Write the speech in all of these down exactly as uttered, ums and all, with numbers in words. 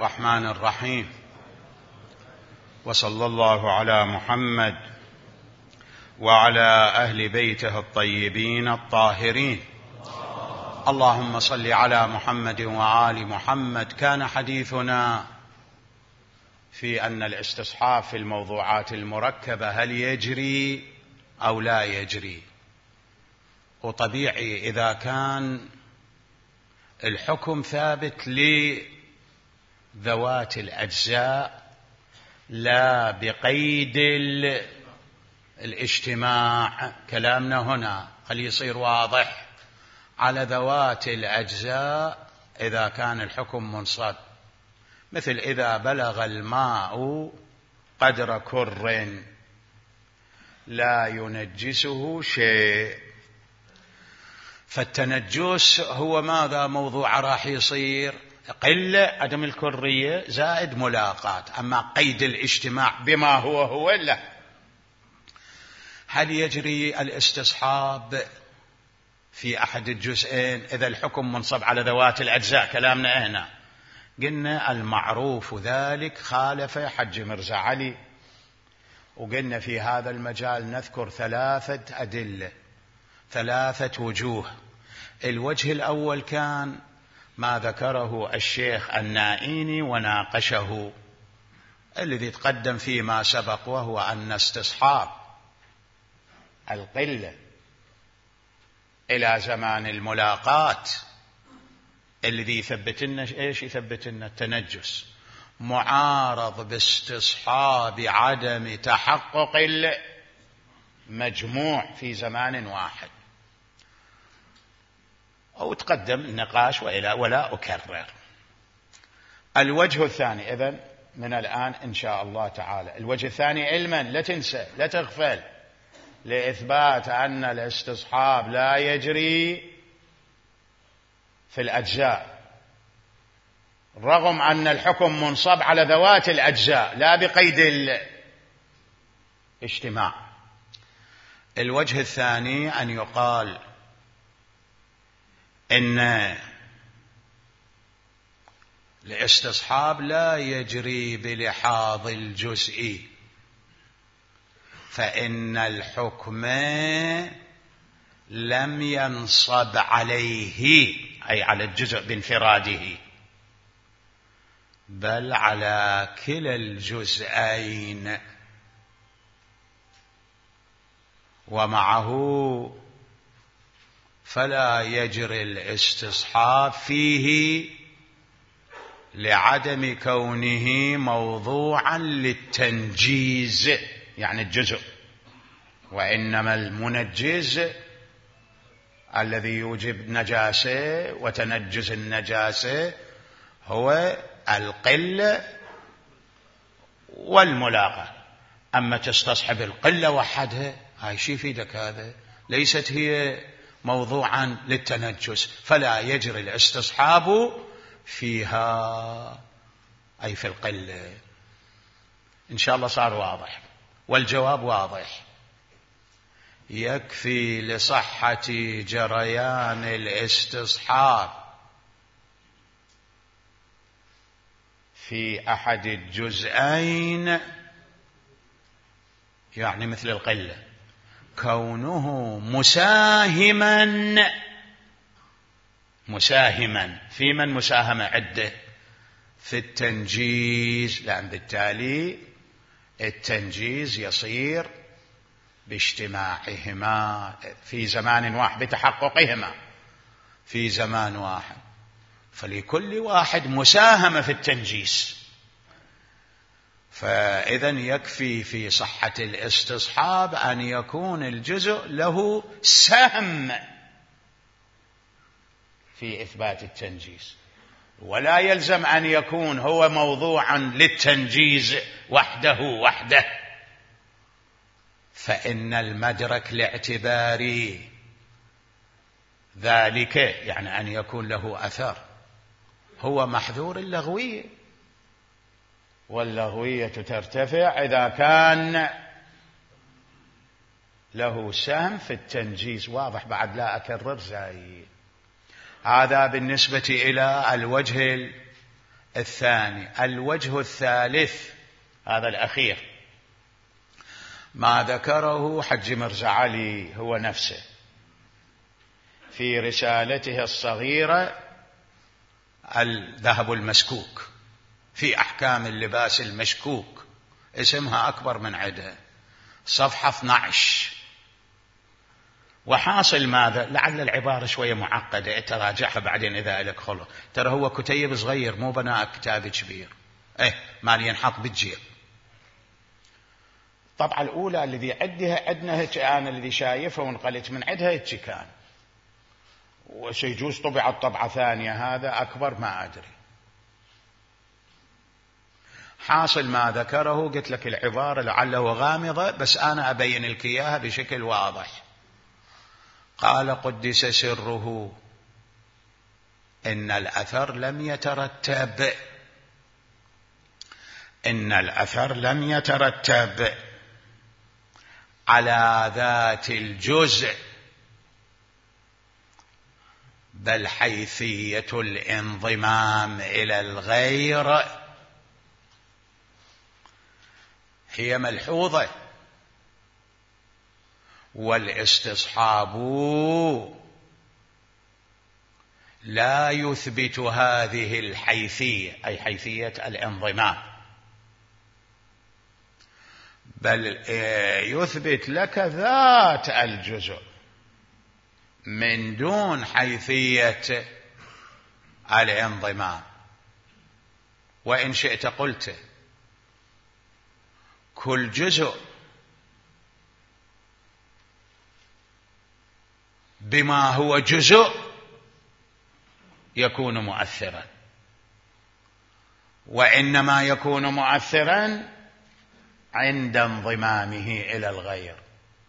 الرحمن الرحيم، وصلى الله على محمد وعلى أهل بيته الطيبين الطاهرين. اللهم صل على محمد وآل محمد. كان حديثنا في أن الاستصحاب في الموضوعات المركبة هل يجري أو لا يجري، وطبيعي إذا كان الحكم ثابت لذوات الأجزاء لا بقيد الاجتماع، كلامنا هنا خلي يصير واضح على ذوات الأجزاء إذا كان الحكم منصب، مثل إذا بلغ الماء قدر كر لا ينجسه شيء، فالتنجس هو ماذا؟ موضوع راح يصير قلة عدم الكرية زائد ملاقات. أما قيد الاجتماع بما هو هو لا. هل يجري الاستصحاب في أحد الجزئين إذا الحكم منصب على ذوات الأجزاء؟ كلامنا هنا قلنا المعروف ذلك خالف حج مرزا علي، وقلنا في هذا المجال نذكر ثلاثة أدلة، ثلاثة وجوه. الوجه الأول كان ما ذكره الشيخ النائيني وناقشه الذي تقدم فيما سبق، وهو أن استصحاب القلة إلى زمان الملاقات الذي يثبت لنا إيش؟ يثبت لنا التنجس، معارض باستصحاب عدم تحقق المجموع في زمان واحد، أو تقدم النقاش وإلى ولا أكرر. الوجه الثاني إذن من الآن إن شاء الله تعالى، الوجه الثاني علما، لا تنسى لا تغفل، لإثبات أن الاستصحاب لا يجري في الأجزاء رغم أن الحكم منصب على ذوات الأجزاء لا بقيد الاجتماع. الوجه الثاني أن يقال إن الاستصحاب لا يجري بلحاظ الجزء، فإن الحكم لم ينصب عليه أي على الجزء بانفراده، بل على كلا الجزئين، ومعه فلا يجري الاستصحاب فيه لعدم كونه موضوعا للتنجيز، يعني الجزء، وإنما المنجز الذي يوجب نجاسة وتنجز النجاسة هو القلة والملاقة. أما تستصحب القلة وحدها هاي شي يفيدك؟ هذا ليست هي موضوعا للتنجس، فلا يجري الاستصحاب فيها أي في القلة. إن شاء الله صار واضح، والجواب واضح. يكفي لصحة جريان الاستصحاب في أحد الجزئين، يعني مثل القلة، كونه مساهما مساهما في من مساهمة عدة في التنجيز، لأن بالتالي التنجيز يصير باجتماعهما في زمان واحد، بتحققهما في زمان واحد، فلكل واحد مساهمة في التنجيز. فإذا يكفي في صحة الاستصحاب أن يكون الجزء له سهم في إثبات التنجيز، ولا يلزم أن يكون هو موضوعا للتنجيز وحده وحده، فإن المدرك الاعتباري ذلك يعني أن يكون له أثر هو محذور اللغوية، واللغوية ترتفع إذا كان له سهم في التنجيز. واضح بعد؟ لا أكرر زايد. هذا بالنسبة إلى الوجه الثاني. الوجه الثالث هذا الأخير ما ذكره حج مرزا علي هو نفسه في رسالته الصغيرة الذهب المسكوك في أحكام اللباس المشكوك، اسمها أكبر من عدها، صفحة اثني عشر. وحاصل ماذا؟ لعل العبارة شوية معقدة، تراجعها بعدين إذا لك خلق. ترى هو كتيب صغير مو بناء كتاب كبير، إيه ما ينحط بالجيب. الطبعة الأولى الذي عدها عدنا هيك، أنا الذي شايفها وانقلت من عدها هيك كان، وسيجوز طبعت طبعة ثانية هذا أكبر ما أدري. حاصل ما ذكره قلت لك العبارة لعله غامضة بس أنا أبين لك إياها بشكل واضح. قال قدس سره إن الأثر لم يترتب إن الأثر لم يترتب على ذات الجزء، بل حيثية الانضمام إلى الغير هي ملحوظة، والاستصحاب لا يثبت هذه الحيثية أي حيثية الانضمام، بل يثبت لك ذات الجزء من دون حيثية الانضمام. وإن شئت قلت كل جزء بما هو جزء يكون مؤثرا، وإنما يكون مؤثرا عند انضمامه إلى الغير.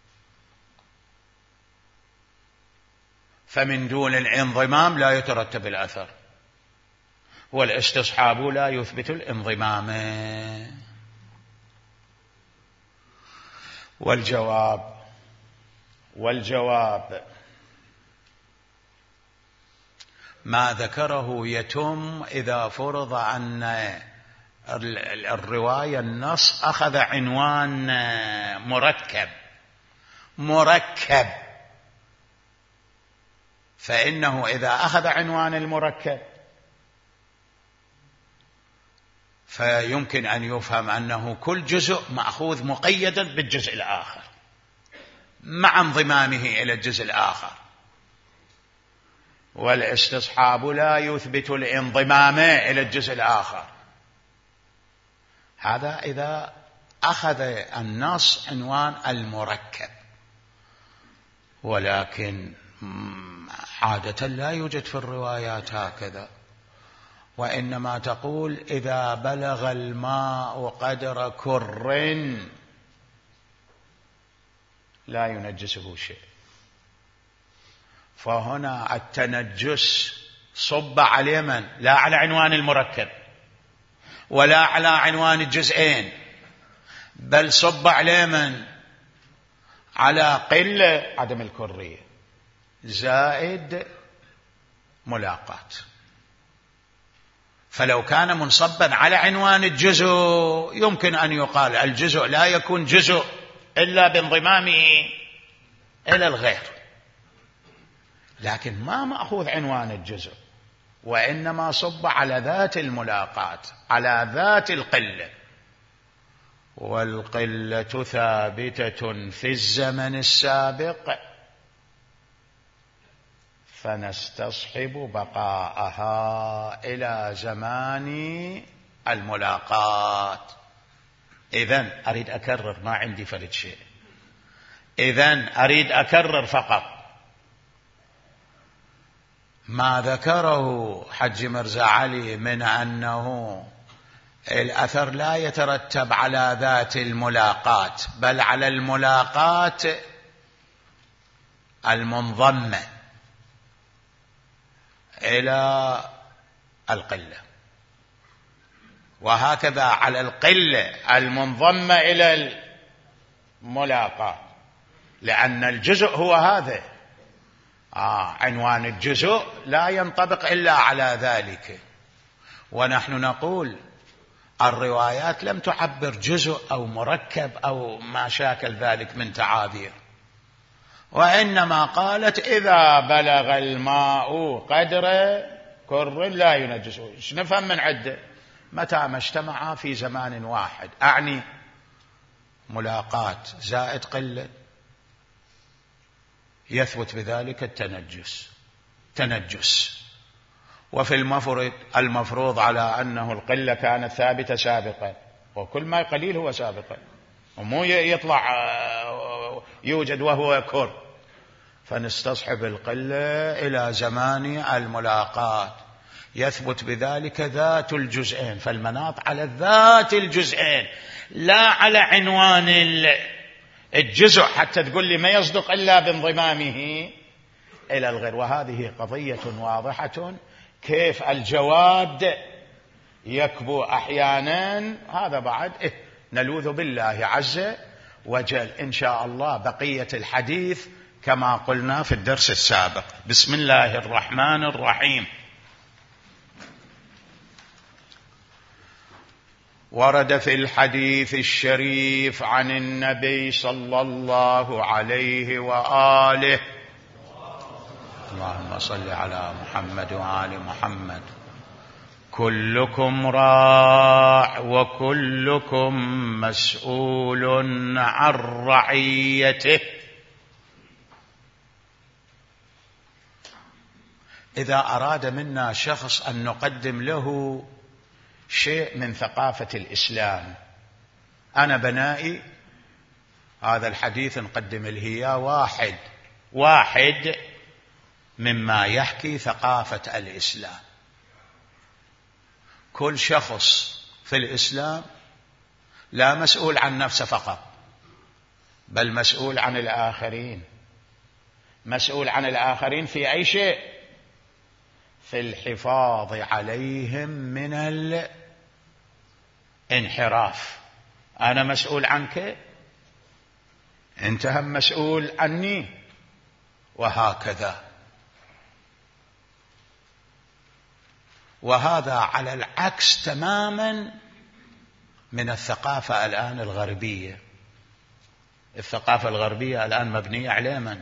فمن دون الانضمام لا يترتب الأثر، والاستصحاب لا يثبت الانضمام. والجواب والجواب ما ذكره يتم إذا فرض أن الرواية النص أخذ عنوان مركب مركب فإنه إذا أخذ عنوان المركب فيمكن أن يفهم أنه كل جزء مأخوذ مقيدا بالجزء الآخر مع انضمامه إلى الجزء الآخر، والاستصحاب لا يثبت الانضمام إلى الجزء الآخر. هذا إذا أخذ النص عنوان المركب، ولكن عادة لا يوجد في الروايات هكذا، وإنما تقول إذا بلغ الماء قدر كر لا ينجسه شيء. فهنا التنجس صب على من؟ لا على عنوان المركب ولا على عنوان الجزئين، بل صب على من؟ على قلة عدم الكرية زائد ملاقات. فلو كان منصبا على عنوان الجزء يمكن أن يقال الجزء لا يكون جزء إلا بانضمامه إلى الغير، لكن ما مأخوذ عنوان الجزء، وإنما صب على ذات الملاقات، على ذات القلة. والقلة ثابتة في الزمن السابق فنستصحب بقاءها إلى زمان الملاقات. إذن أريد أكرر، ما عندي فرد شيء، إذن أريد أكرر فقط ما ذكره حج مرزا علي من أنه الأثر لا يترتب على ذات الملاقات بل على الملاقات المنضمة إلى القلة، وهكذا على القلة المنضمة إلى الملاقات، لأن الجزء هو هذا. آه عنوان الجزء لا ينطبق إلا على ذلك، ونحن نقول الروايات لم تعبر جزء أو مركب أو ما شاكل ذلك من تعابير، وإنما قالت إذا بلغ الماء قدر كر لا ينجسه. إيش نفهم من عدة؟ متى ما اجتمعا في زمان واحد، أعني ملاقاة زائد قلة، يثبت بذلك التنجس تنجس. وفي المفروض المفروض على أنه القلة كانت ثابتة سابقا، وكل ما قليل هو سابقا، ومو يطلع يوجد وهو كر، فنستصحب القلة إلى زمان الملاقاة، يثبت بذلك ذات الجزئين. فالمناط على ذات الجزئين لا على عنوان الجزء، حتى تقول لي ما يصدق إلا بانضمامه إلى الغير. وهذه قضية واضحة، كيف الجواد يكبو أحيانا، هذا بعد إيه نلوذ بالله عز وجل. إن شاء الله بقية الحديث كما قلنا في الدرس السابق. بسم الله الرحمن الرحيم. ورد في الحديث الشريف عن النبي صلى الله عليه وآله، اللهم صل على محمد وآل محمد، كلكم راع وكلكم مسؤول عن رعيته. إذا أراد منا شخص أن نقدم له شيء من ثقافة الإسلام، أنا بنائي هذا الحديث نقدم له واحد واحد مما يحكي ثقافة الإسلام. كل شخص في الإسلام لا مسؤول عن نفسه فقط، بل مسؤول عن الآخرين. مسؤول عن الآخرين في أي شيء؟ في الحفاظ عليهم من الانحراف. أنا مسؤول عنك، أنت هم مسؤول عني، وهكذا. وهذا على العكس تماما من الثقافة الآن الغربية. الثقافة الغربية الآن مبنية على من؟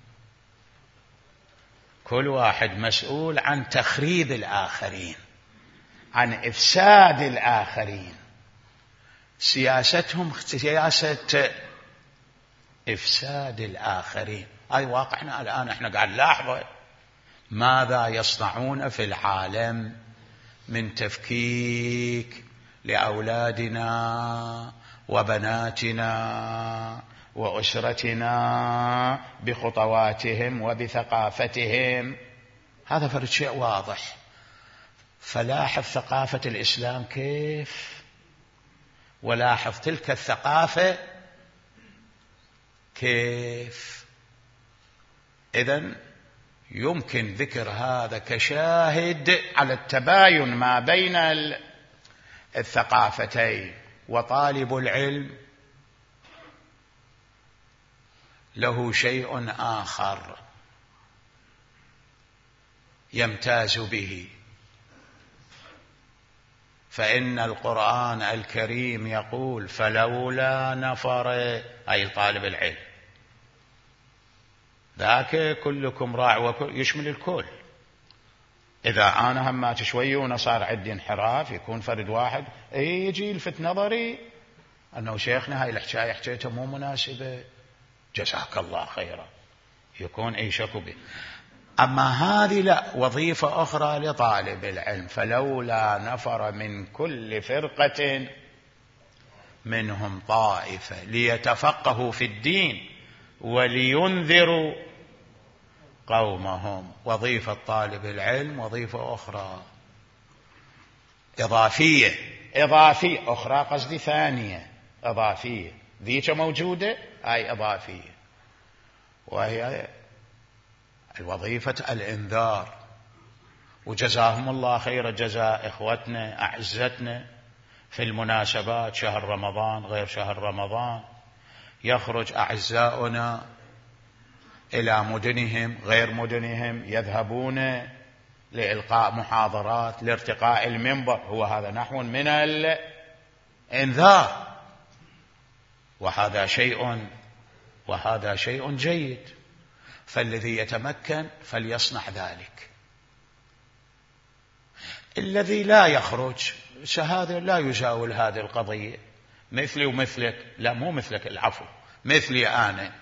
كل واحد مسؤول عن تخريب الآخرين، عن إفساد الآخرين. سياستهم سياسة إفساد الآخرين. هاي واقعنا الآن، احنا قاعد نلاحظه ماذا يصنعون في العالم من تفكيك لأولادنا وبناتنا وأسرتنا بخطواتهم وبثقافتهم. هذا فرد شيء واضح. فلاحظ ثقافة الإسلام كيف، ولاحظ تلك الثقافة كيف. إذن يمكن ذكر هذا كشاهد على التباين ما بين الثقافتين. وطالب العلم له شيء آخر يمتاز به، فإن القرآن الكريم يقول فلولا نفر، أي طالب العلم ذاك كلكم راع وكل يشمل الكل. إذا أنا همات شوي وصار عندي انحراف، يكون فرد واحد يجي يلفت نظري أنه شيخنا هاي الحكاية حكيتها مو مناسبة، جزاك الله خيرا، يكون أي شك به. أما هذه لا، وظيفة أخرى لطالب العلم. فلولا نفر من كل فرقة منهم طائفة ليتفقهوا في الدين ولينذروا قومهم. وظيفة طالب العلم وظيفة أخرى إضافية إضافية أخرى قصدي ثانية إضافية، ذيك موجودة هاي إضافية، وهي الوظيفة الإنذار. وجزاهم الله خير جزاء إخوتنا أعزتنا في المناسبات، شهر رمضان غير شهر رمضان، يخرج أعزاؤنا إلى مدنهم غير مدنهم، يذهبون لإلقاء محاضرات، لارتقاء المنبر، هو هذا نحو من الإنذار، وهذا شيء وهذا شيء جيد. فالذي يتمكن فليصنع ذلك. الذي لا يخرج هذا لا يجاول هذه القضية، مثلي ومثلك، لا مو مثلك، العفو، مثلي أنا،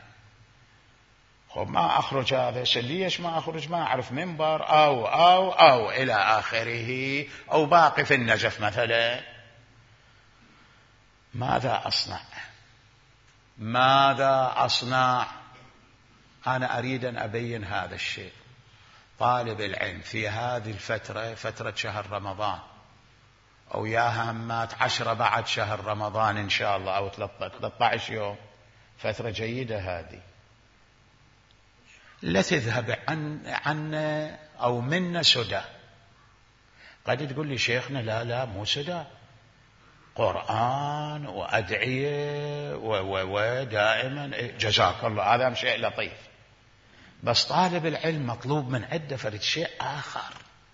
ما أخرج هذا، ليش ما أخرج؟ ما أعرف منبر أو أو أو إلى آخره، أو باقي في النجف مثلا. ماذا أصنع؟ ماذا أصنع؟ أنا أريد أن أبين هذا الشيء. طالب العلم في هذه الفترة، فترة شهر رمضان، أو يا همات عشرة بعد شهر رمضان إن شاء الله، أو ثلاثة عشر يوم، فترة جيدة هذه. لا تذهب عن عن أو منا سدى. قد تقول لي شيخنا لا لا مو سدى، قرآن وأدعية ودائما جزاك الله، هذا شيء لطيف. بس طالب العلم مطلوب من عنده فرد شيء آخر،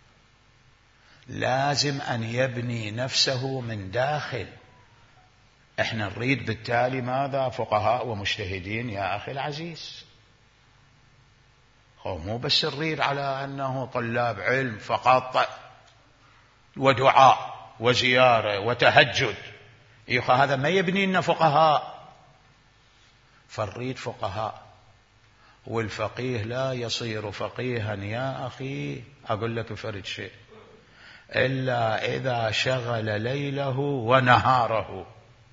لازم أن يبني نفسه من داخل. احنا نريد بالتالي ماذا؟ فقهاء ومجتهدين يا أخي العزيز. هو مو بس نريد على أنه طلاب علم فقط ودعاء وزيارة وتهجد، يخ هذا ما يبني لنا فقهاء. فنريد فقهاء، والفقيه لا يصير فقيها يا أخي، أقول لك فرد شيء، إلا إذا شغل ليله ونهاره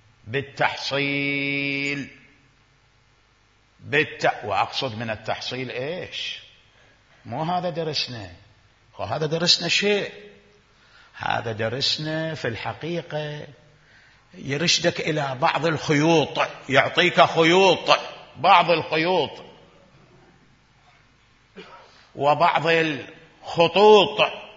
بالتحصيل بالت... وأقصد من التحصيل إيش؟ مو هذا درسنا، هذا درسنا شيء، هذا درسنا في الحقيقة يرشدك إلى بعض الخيوط، يعطيك خيوط، بعض الخيوط وبعض الخطوط،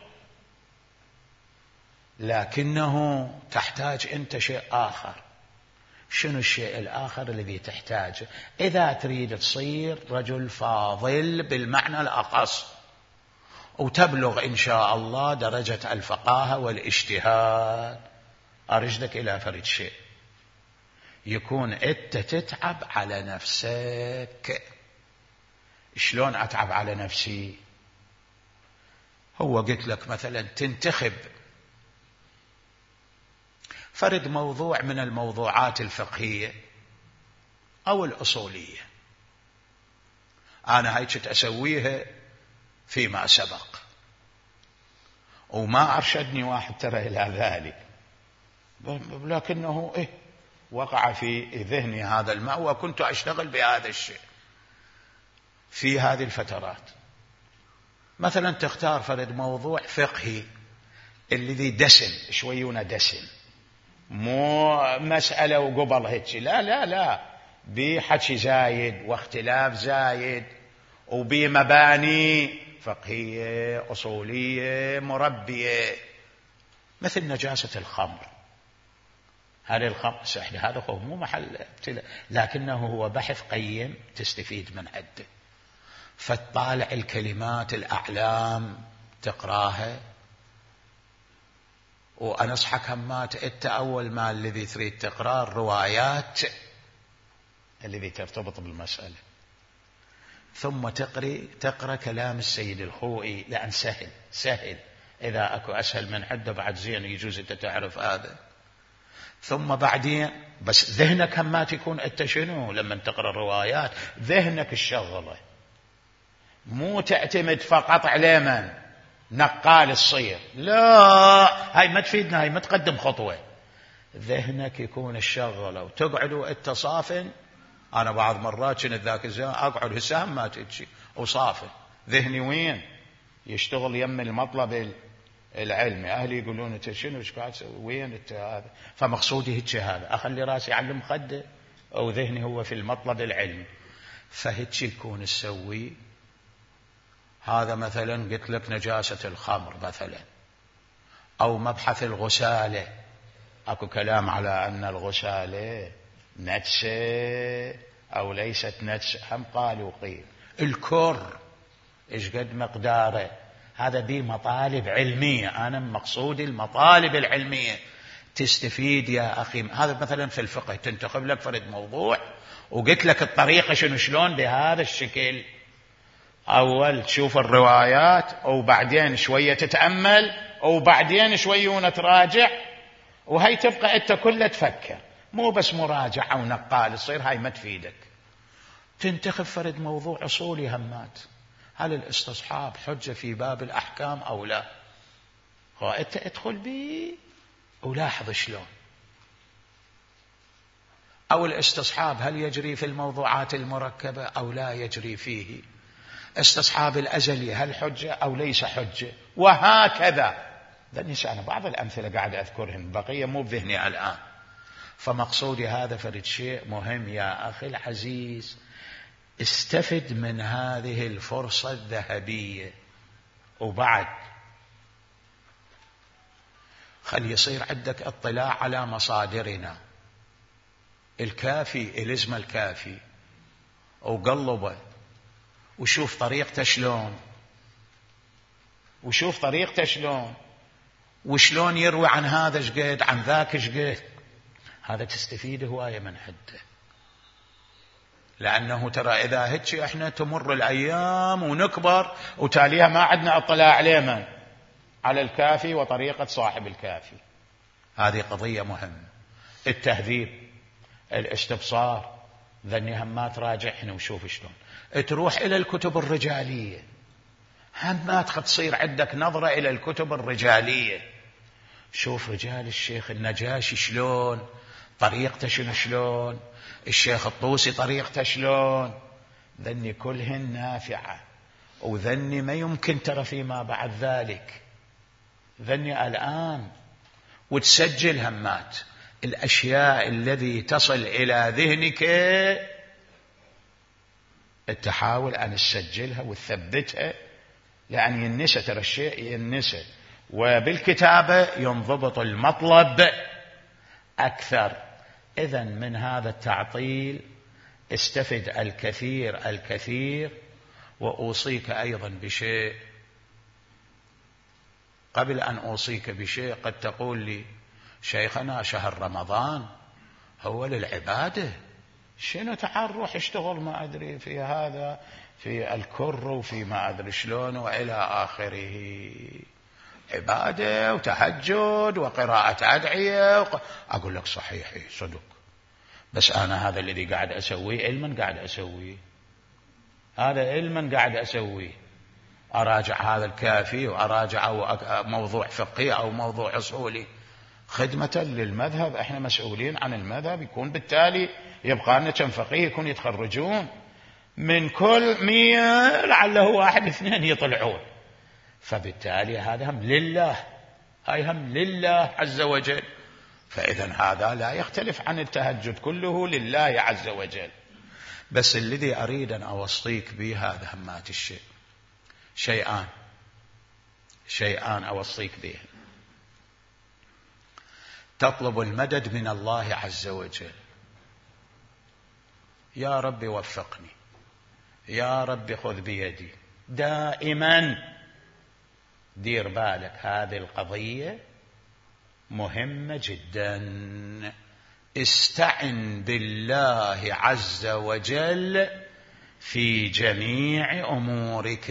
لكنه تحتاج أنت شيء آخر. شنو الشيء الآخر الذي تحتاجه إذا تريد تصير رجل فاضل بالمعنى الأخص، وتبلغ إن شاء الله درجة الفقاهة والاجتهاد؟ أرشدك إلى فرد شيء، يكون أنت تتعب على نفسك. شلون أتعب على نفسي؟ هو قلت لك مثلا تنتخب فرد موضوع من الموضوعات الفقهية أو الأصولية، أنا هيك أسويها فيما سبق، وما أرشدني واحد ترى إلى ذلك، لكنه إيه وقع في ذهني هذا الماء، وكنت أشتغل بهذا الشيء في هذه الفترات. مثلا تختار فرد موضوع فقهي الذي دسم شويونه، دسم، مو مسألة وقبل هيك، لا لا لا، بحكي زايد واختلاف زايد، وبمباني فقهية أصولية مربية، مثل نجاسة الخمر. هذا الخمر سحر، هذا هو مو محل ابتلاء، لكنه هو بحث قيم تستفيد من عده. فتطالع الكلمات الأعلام تقراها، وأنصحك همات أنت أول ما الذي تريد تقرأ الروايات الذي ترتبط بالمسألة، ثم تقرأ تقرأ كلام السيد الخوئي، لأن سهل سهل، إذا أكو أسهل من عده بعد زين يجوز أنت تعرف هذا. ثم بعدين بس ذهنك همات يكون أنت شنو لما تقرأ الروايات، ذهنك الشغلة، مو تعتمد فقط على من نقال الصير، لا هاي ما تفيدنا، هاي ما تقدم خطوة. ذهنك يكون الشغلة، وتقعد وانت صافن. أنا بعض مرات كنت ذاك الزمان أقعد هسه ما تجي وصافن، ذهني وين؟ يشتغل يم المطلب العلمي. أهلي يقولون أنت شنو ايش قاعد تسوي؟ وين أنت هذا؟ فمقصودي هيك هذا، أخلي راسي على المخدة أو ذهني هو في المطلب العلمي. فهيك يكون السوي هذا. مثلا قلت لك نجاسة الخمر مثلا، أو مبحث الغسالة، أكو كلام على أن الغسالة نجسة أو ليست نجسة، هم قالوا قيل الكر إيش قد مقداره، هذا دي مطالب علمية، أنا مقصودي المطالب العلمية تستفيد يا أخي. هذا مثلا في الفقه تنتخب لك فرد موضوع وقلت لك الطريقة شنو شلون بهذا الشكل، أول تشوف الروايات وبعدين شوية تتأمل وبعدين شوية تراجع، وهي تبقى أنت كلها تفكر، مو بس مراجعة ونقال تصير هاي ما تفيدك. تنتخب فرد موضوع أصولي همات، هل الاستصحاب حجة في باب الأحكام أو لا؟ أنت ادخل بيه ولاحظ شلون. أو الاستصحاب هل يجري في الموضوعات المركبة أو لا يجري فيه؟ استصحاب الأزلي هل حجة أو ليس حجة؟ وهكذا. ذني أنا بعض الأمثلة قاعد أذكرهن، بقية مو بذهني الآن. فمقصودي هذا فرد شيء مهم يا أخي العزيز، استفد من هذه الفرصة الذهبية. وبعد خلي يصير عندك اطلاع على مصادرنا. الكافي الزم الكافي وقلبه وشوف طريقته شلون، وشوف طريقته شلون، وشلون يروي عن هذا شقد عن ذاك شقد. هذا تستفيد هواية من حده، لأنه ترى إذا هيك إحنا تمر الأيام ونكبر وتاليها ما عندنا اطلاع عليه من على الكافي وطريقة صاحب الكافي. هذه قضية مهمة. التهذيب، الاستبصار، ذني هم ما تراجعهن وشوف شلون. تروح إلى الكتب الرجالية، هم ما تصير عندك نظرة إلى الكتب الرجالية. شوف رجال الشيخ النجاشي شلون، طريقته شنو شلون، الشيخ الطوسي طريقته شلون. ذني كلهن نافعة، وذني ما يمكن ترى فيما بعد ذلك. ذني الآن وتسجل همات الأشياء الذي تصل إلى ذهنك، تحاول أن تسجلها وتثبتها، لأن ينسى ترى الشيء ينسى، وبالكتابة ينضبط المطلب أكثر. إذن من هذا التعطيل استفد الكثير الكثير. وأوصيك أيضا بشيء، قبل أن أوصيك بشيء قد تقول لي شيخنا شهر رمضان هو للعبادة، شنو تعال روح اشتغل ما أدري في هذا في الكر وفي ما أدري شلون وإلى آخره، عبادة وتهجد وقراءة أدعية وق... أقول لك صحيح صدق، بس أنا هذا الذي قاعد أسويه علما قاعد أسويه، هذا علما قاعد أسويه، أراجع هذا الكافي وأراجع موضوع فقهي أو موضوع أصولي خدمة للمذهب. احنا مسؤولين عن المذهب، يكون بالتالي يبقى لنا كم فقيه يكون يتخرجون من كل مية لعله واحد اثنين يطلعون، فبالتالي هذا هم لله، هاي هم لله عز وجل. فإذا هذا لا يختلف عن التهجد، كله لله عز وجل. بس الذي أريد أن أوصيك به هذا همات الشيء، شيئان شيئان أوصيك به. تطلب المدد من الله عز وجل، يا رب وفقني، يا رب خذ بيدي، دائما دير بالك هذه القضية مهمة جدا. استعن بالله عز وجل في جميع أمورك.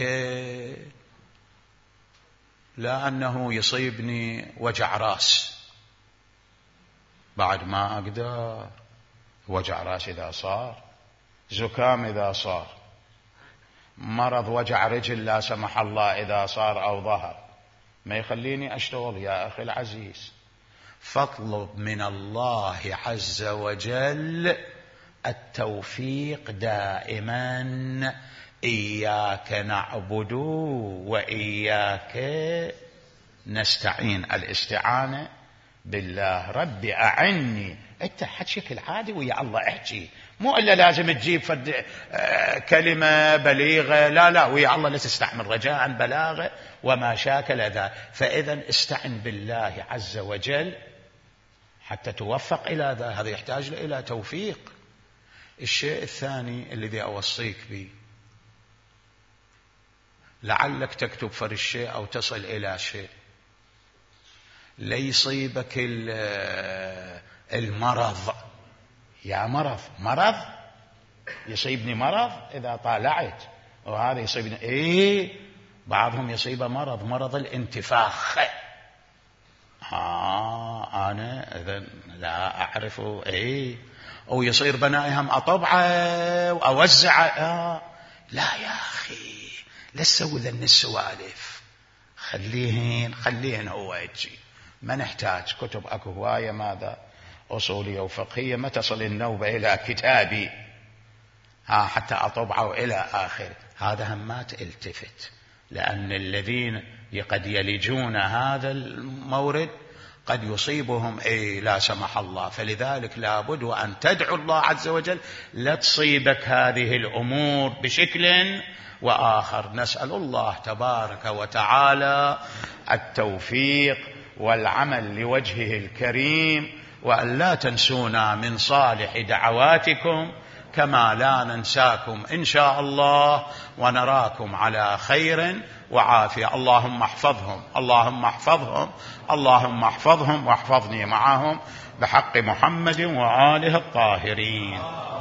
لا أنه يصيبني وجع راس بعد ما أقدر، وجع راس إذا صار، زكام إذا صار، مرض وجع رجل لا سمح الله إذا صار أو ظهر، ما يخليني أشتغل يا أخي العزيز. فاطلب من الله عز وجل التوفيق دائما. إياك نعبد وإياك نستعين، الاستعانة بالله. ربي أعني، أنت حكيك العادي ويا الله احكي، مو إلا لازم تجيب فرد كلمة بليغة، لا لا ويا الله لا تستعمل رجاء بلاغة وما شاكل ذا. فإذا استعن بالله عز وجل حتى توفق إلى ذا، هذا يحتاج إلى توفيق. الشيء الثاني الذي أوصيك به، لعلك تكتب فر الشيء أو تصل إلى شيء، ليصيبك المرض. يا مرض مرض يصيبني مرض إذا طالعت، وهذا يصيبني إيه، بعضهم يصيبه مرض مرض الانتفاخ. آه أنا إذن لا أعرف إيه، أو يصير بنائهم أطبعه وأوزعه. آه لا يا أخي لا تسوي ذن السوالف، خليهن خليهن هو يجي، ما نحتاج كتب. أكو هواية ماذا أصولية وفقهية ما تصل النوبة إلى كتابي ها حتى أطبعه إلى آخر. هذا هم ما تلتفت، لأن الذين قد يلجون هذا المورد قد يصيبهم إيه لا سمح الله. فلذلك لابد أن تدعو الله عز وجل لا تصيبك هذه الأمور بشكل وآخر. نسأل الله تبارك وتعالى التوفيق والعمل لوجهه الكريم، وأن لا تنسونا من صالح دعواتكم كما لا ننساكم إن شاء الله، ونراكم على خير وعافية. اللهم احفظهم اللهم احفظهم اللهم احفظهم واحفظني معهم بحق محمد وآله الطاهرين.